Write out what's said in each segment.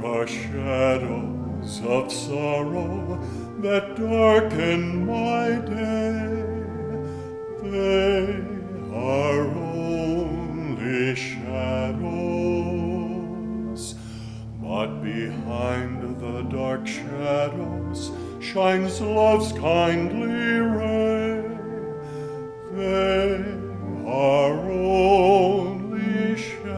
are shadows of sorrow that darken my day. They are only shadows, but behind the dark shadows shines love's kindly ray. They are only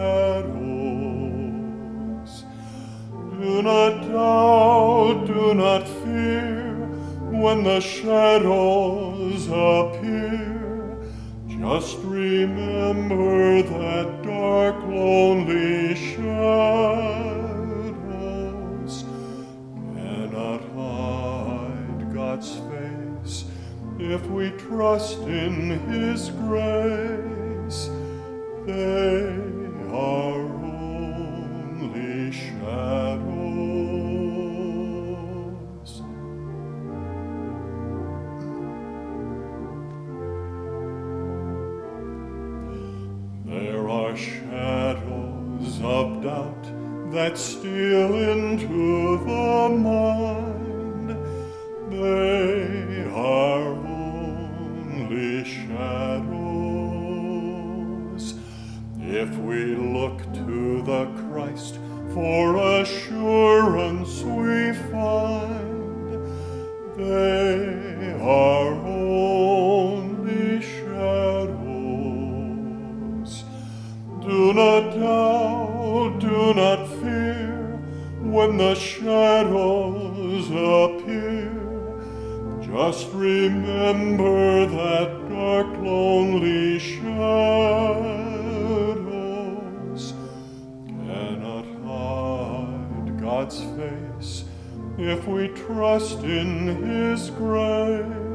shadows. Do not doubt, do not fear, when the shadows appear. Just remember that dark, lonely shadows cannot hide God's face if we trust in His grace. They are only shadows. There are shadows of doubt that steal into the mind. They are only shadows. If we look to the Christ, for assurance we find. They are only shadows. Do not doubt, do not fear, when the shadows appear. Just remember that dark, lonely shadows cannot hide God's face if we trust in His grace.